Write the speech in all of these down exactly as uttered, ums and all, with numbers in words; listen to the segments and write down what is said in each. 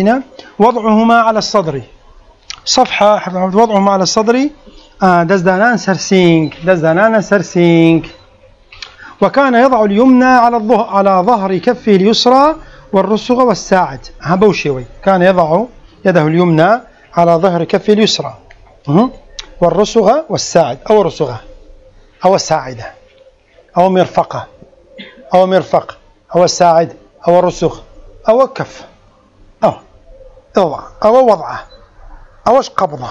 بيتنا وضعهما على الصدر صفحة وضعهما على الصدر آه دزدانان سرسينك دزدانان سرسينك. وكان يضع اليمنى على الظهر على ظهر كفه اليسرى والرسغ والساعد. هبوشيوي كان يضع يده اليمنى على ظهر كفه اليسرى والرسغ والساعد أو رسغة أو الساعدة أو مرفقة أو مرفق أو الساعد أو الرسغ أو كف أو وضع أو وضعه أو قبضة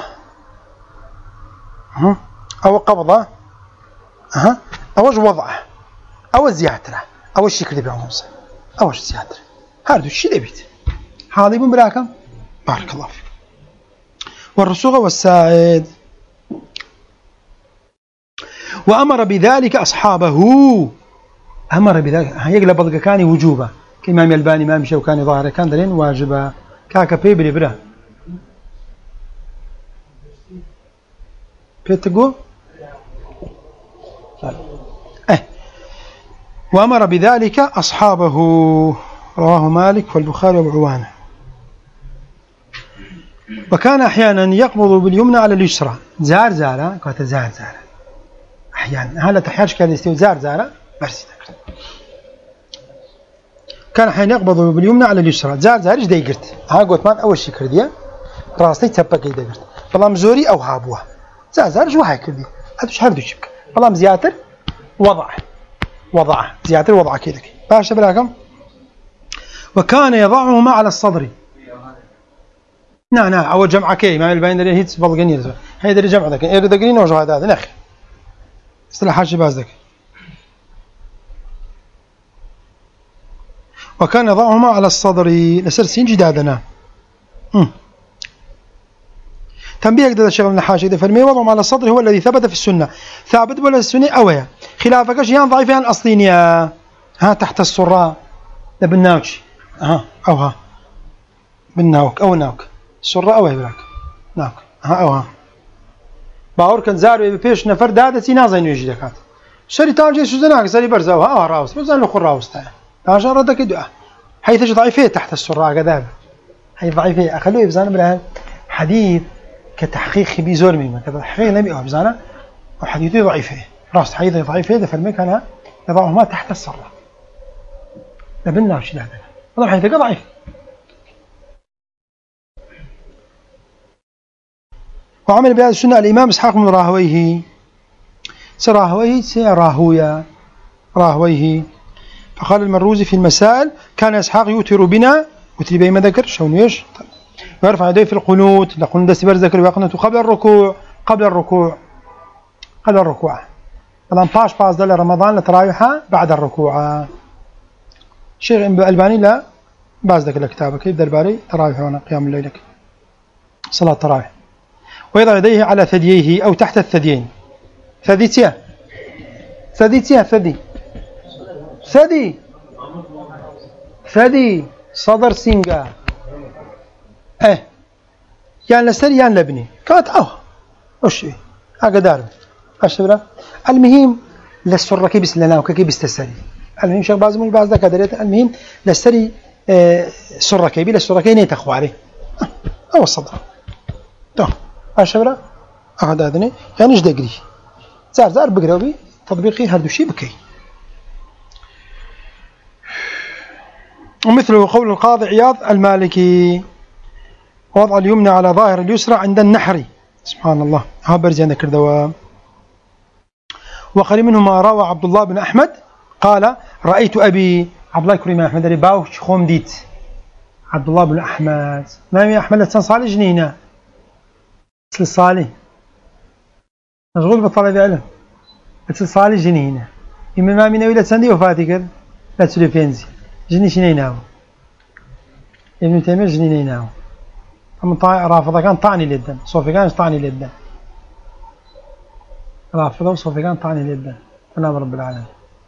أو قبضة أو وضعه أو زيادة أو الشكل بعمومه أو زيادة هذا الشيء بيت هذا يبون براكم بارك الله فيك. والرسوغ والساعد. وأمر بذلك أصحابه أمر بذلك يقلب بضق كان وجوبا كإمام الباني إمام شوكاني ظاهر كان دلين واجبا كاكا بيبري برا بيتقو أه. وأمر بذلك أصحابه رواه مالك والبخاري وابو. وكان أحيانا يقبض باليمنى على اليسرى زار زارة كانت زار زارة أحيانا هلا تحياش كان يستوي زار زارة برسي كان أحيانا يقبض باليمنى على اليسرى زار زار إيش دايقرت ها قلت مان أول شيء كرديه راسي تبقى كده قرت والله مزوري أو هابوه زار زار شو هاي كرديه هذا شو هردو شبك والله مزياتر وضع وضع زياتر وضع كده باشا بلاكم. وكان يضعهما على الصدر نعم نعم أول جمعة كي ما البين دري هيت بلغني هاي دري جمعة ذاك إيه دقرين وجه هذا هذا نخ استلاح حاجة باز ذاك. وكان يضعهما على الصدر لسرسين جدادنا تنبيه كذا الشيخ ابن حاشي إذا فرمي وضعهم على الصدر هو الذي ثبت في السنة ثابت ولا السنة أويا خلافك شيئا ضعيفا أصلينيا ها تحت الصراء بالناوش ها أو ها بالناوك أو ناوك الصراء أويا براك ناوك ها أو ها باور كان زارو بيش نفر داده سي نازين يجي دكات شري تاجي سوزناك سري برزاوها اه راوس بزن له راوس تاع اجا ردك دعاء حيث ضعيفه تحت السراء كذا هي ضعيفه اخلوه يبزان بلا حديث كتحقيق بيزور ميمه كتحقيق لم يبقى بزانه وحديثه ضعيفه راس حديثه ضعيفه ده فالمك انا يضعهما تحت السراء لبنا وش هذا والله حديثه ضعيف. وعمل بهذه السنة الإمام إسحاق بن راهويه سراهويه سراهويا راهويه. فقال المروزي في المسائل كان إسحاق يوتر بنا وتري بي ما ذكر شلون ايش ويرفع يديه في القنوت نقول دس برزك ويقنت قبل الركوع قبل الركوع قبل الركوع طبعا باش باس دل رمضان لتراويحه بعد الركوع. شيخ الباني لا باز ذاك الكتاب كيف درباري تراويح وانا قيام الليل صلاة التراويح. ويضع يديه على ثدييه أو تحت الثديين ثديتيا ثديتيا ثدي ثدي ثدي صدر سينجا ايه يعني لسر يعني لبني كانت اه وش هكذا اشبره. المهم للسر كيبس لنا وكيبس تسري المهم شيخ بعض من بعض ذاك المهم للسري اه سر كيبي للسر كيني تخواري او الصدر تو أشبره أحد هذني يعني إيش دقري زار زار بقربي تطبيقي هردو شيء بكي. ومثل قول القاضي عياض المالكي وضع اليمنى على ظاهر اليسرى عند النحر سبحان الله ها برزي عندك الدوام. وقال منه ما روى عبد الله بن أحمد قال رأيت أبي عبد الله كريم أحمد اللي باوش خوم ديت عبد الله بن أحمد ما مي أحمد لسان صالح جنينة صالح مشغول بطلب علم مثل صالح جنينه إما ما من ويلة سندي وفاتي كذا لا تسولي فينزي جني شنيناه ابن تيمية جنيناه أما طاع رافضة كان طعني للدم صوفي كان طعني للدم رافضة وصوفي كان طعني للدم فنام رب العالمين.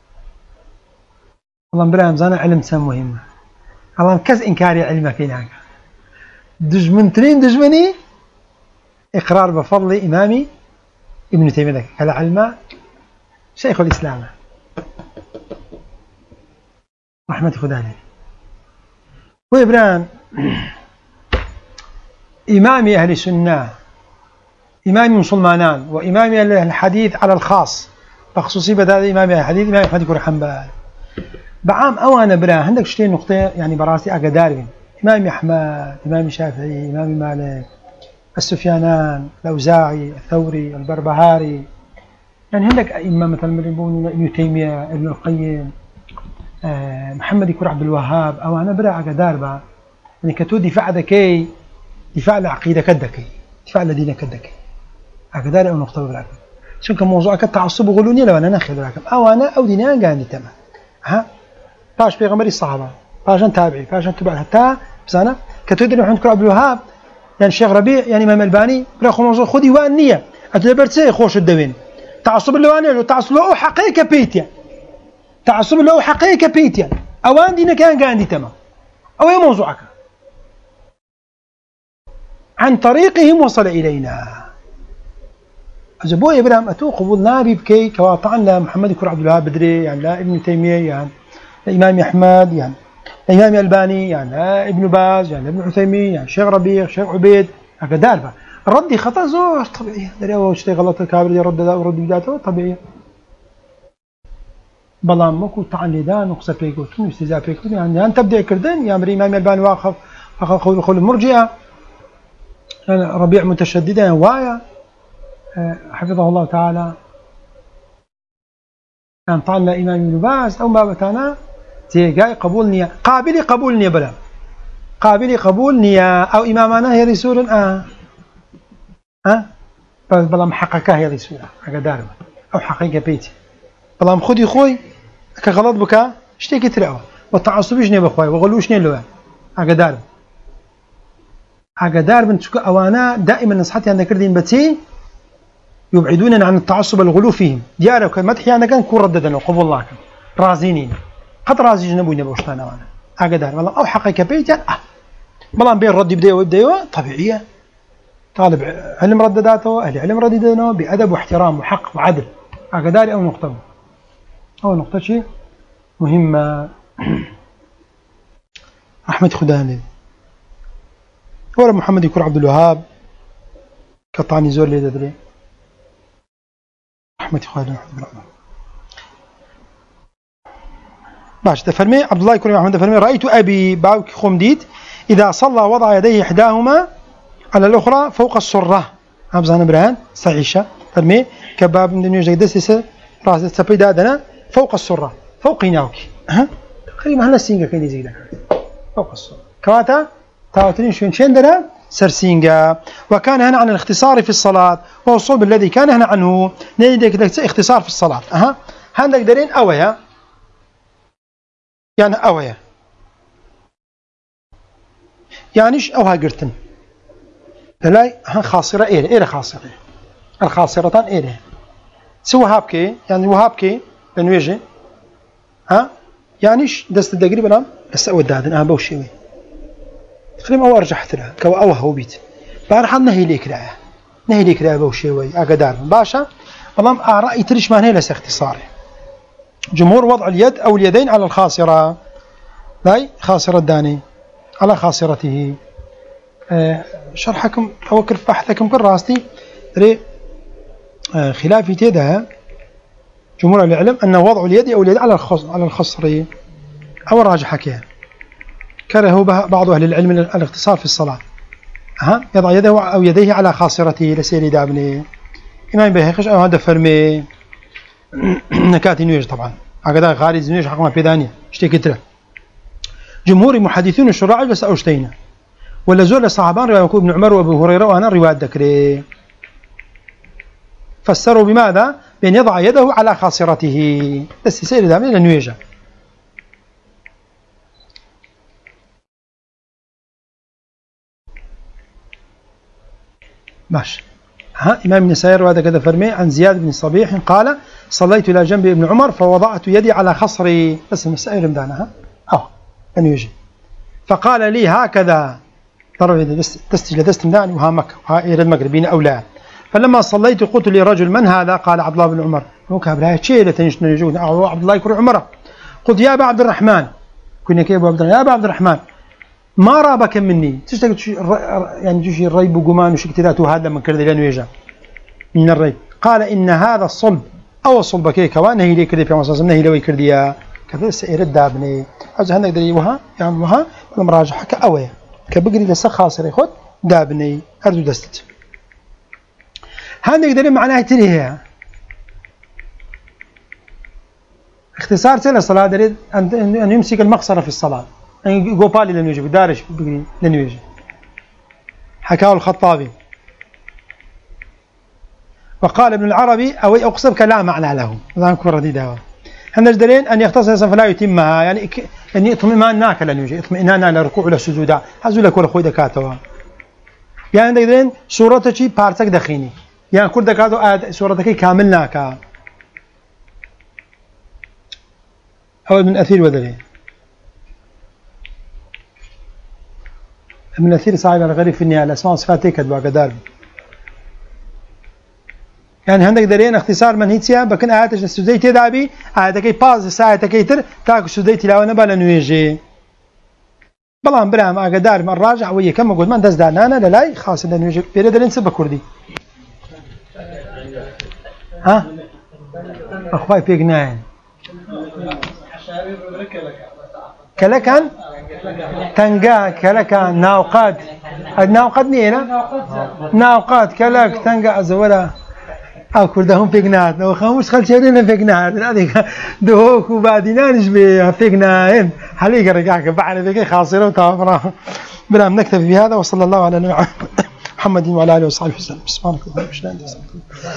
الله برام زانا علم سام مهمة الله كز إنكاري علمك هناك دجمنترين دجمني إقرار بفضل إمامي ابن تيمية كالعلماء شيخ الإسلام رحمة خداني. وإبراهيم إمام أهل السنة إمام مسلمان وإمام أهل الحديث على الخاص بخصوصي بدأ إمام أهل الحديث إمام أحمد كور حنبل بعام أوانا برا عندك شتين نقطة يعني براسي أقدار إمام أحمد إمام الشافعي إمام مالك السفيانان الأوزاعي الثوري البربهاري يعني عندك أئمة مثل ابن تيمية ابن القيم آه محمد كور عبد الوهاب أوانا برا أقدار با يعني كتو دفاع ذكي دفاع العقيدة كدكي دفاع الدين كدكي أقدار أو نقطة براكم شنك موضوعك التعصب وغلوني لو أنا ناخذ براكم أو أنا أو دينان قاندي تمام ها باش بيغمري الصحابة باش تابعي باش تبع حتى بسنة كتودي محمد كور عبد الوهاب يعني الشيخ ربيع يعني إمام الباني براخو موضوع خدي وانية أتدبرتي خوش الدوين تعصب اللواني لو تعصب له حقيقة بيتيا تعصب له حقيقة بيتيا أوان دينا كان قاندي تمام أو أي موضوعك عن طريقهم وصل إلينا أجابوا إبراهيم أتو قبول نابي بكي كواطعا لا محمد كور عبد الوهاب بدري يعني لا ابن تيمية يعني الإمام أحمد يعني الإمام الألباني يعني لا ابن باز يعني ابن عثيمين يعني شيخ ربيع شيخ عبيد هكذا داربة ردي خطأ زور طبيعي دريوا وشتي غلط الكابر يرد ذا ورد بداته طبيعي بلام مكو طعن لدان وقصة بيكوتون استهزاء بيكوتون يعني أن تبدأ كردن يا أمر الإمام الألباني واقف أخذ قول قول المرجئة يعني ربيع متشددا وايا حفظه الله تعالى أن طعن إمام ابن باز أو ما بتانا تيجاي قبول نية قابلي قبول نية بلا قابلي قبول نية أو إمامنا هي رسول آه آه بلا محققة هي رسول أقدار أو حقيقة بيتي بلا مخدي خوي كغلط بك اشتكي ترى والتعصبيش نية بخوي وغلوش نية لوان أقدار أقدار بنتشك أوانا دائما نصحتي أن كردين بتي يبعدوننا عن التعصب الغلو فيهم ديارة وكمدحي أنا كان كون رددنا وقبول الله كان رازينين قد رازي جنبونا بوشتانا وانا أقدر والله أو حقيقة بيتا أه والله بين رد بداية وبداية طبيعية طالب علم ردداته أهل علم رددنا بأدب واحترام وحق وعدل أقدر أو نقطة أو نقطة شيء مهمة أحمد خداني ولا محمد يكون عبد الوهاب كطاني زور لي ددري أحمد خالد باش تفرمي عبد الله يكون محمد تفرمي رأيت أبي باوك خمديد إذا صلى وضع يديه إحداهما على الأخرى فوق السرة أبزان برهان سعيشة فرمي كباب من دنيا جدس راس السبيد هذا فوق السرة فوق ناوكي ها تقريبا هلا سينجا كيدي زي فوق السرة كواتا تاوترين شون شندرا سرسينجا وكان هنا عن الاختصار في الصلاة وهو الصلب الذي كان هنا عنه نريد اختصار في الصلاة أها هندك دارين أويا يعني أويا يعنيش أوها قرتن لا ها خاصرة إيه إيه خاصرة الخاصرتان إيه سو وهابكي يعني وهابكي بنويجي ها يعنيش دست الدقري بنام بس أود دادن أنا بوشيوي تقريبا أو أرجحت لها كوا أو هو بيت بارحال نهي ليك لا نهي ليك لا بوشيوي أقدار باشا والله رأي تريش ما نهي اختصاري جمهور وضع اليد أو اليدين على الخاصرة لاي خاصرة الداني على خاصرته أه شرحكم أو كرف بحثكم كراستي ري أه خلافي تيدا جمهور العلم أن وضع اليد أو اليد على الخص على الخصر أو راجح كيه كره بعض أهل العلم الاختصار في الصلاة ها يضع يده أو يديه على خاصرته لسير دابني إمام بهيخش أو هذا فرمي نكات نيوج طبعا هكذا خارج نيوج حقنا بيدانية اشتي كتره جمهور محدثين الشراع بس أوشتينا ولا زول الصحابان رواية ابن عمر وابو هريرة وأنا رواية ذكري فسروا بماذا؟ بأن يضع يده على خاصرته بس يسير دابني لنيوجه ماشي ها إمام النسائي وهذا كذا فرمي عن زياد بن صبيح قال صليت إلى جنب ابن عمر فوضعت يدي على خصري بس المسائل مدانها أو أن يجي فقال لي هكذا ترى دست دست مداني وهامك وهائر المغربين أو لا فلما صليت قلت لرجل من هذا قال عبد الله بن عمر وكاب لا شيء لا تنشن يجون أو عبد الله يكون عمره قلت يا أبا عبد الرحمن كنا كيف أبو عبد الرحمن يا أبا عبد الرحمن ما رابك مني تشتكي يعني تشي الريب وجمان وشكتلاته هذا من كرد لأنه يجا من الريب قال إن هذا الصلب أو الصلب كيك وأنه لي كردي في مصاص منه لي كرديا كذا سير الدابني أجل هناك دري وها يعني وها المراجعة كأوية كبقري لسه خاصر ياخد دابني أرجو دست هناك دري معناه تريه اختصار سنة الصلاة دري أن يمسك المقصرة في الصلاة يعني قوبالي لن يجي دارش بقري لن يجي حكاه الخطابي وقال ابن العربي أو أقصر كلا معنى له ذاك ردي داوا هنجدرين أن يختصر فلا يتمها يعني يعني اطمئنان ناك لن يجي اطمئنان للركوع ولا السجود هذول كل خوي دكاتوا يعني هنجدرين سورة شيء بارتك دخيني يعني كل دكاتوا آد سورة كي كامل ناكا أول من أثير وذرين من أثير صاحب الغريب في النهاية الأسماء والصفات كدوا قدار يعني هندك درين اختصار من هيتيا بكن آياتش السوديتي دابي آياتكي باز ساعتكي تر تاك السوديتي لاو نبا لنويجي بلان برام أقدار من راجع ويا كم أقول من دز دانانا للاي خاص لنويجي بيري درين سبا كردي ها أخوي بيقناين كلكان تنقا كلكان ناوقات الناوقات نينا ناوقات كلك تنقا أزولا أو كردهم بيجنات أو خاموس خل شهرين بيجنات هذه دهوك وبعدينانش بيجناين حليق رجعك بعد ذيك خاصرة وتعبرة بلا نكتفي بهذا وصلى الله على نبينا محمد وعلى آله وصحبه وسلم سبحانك اللهم وبحمدك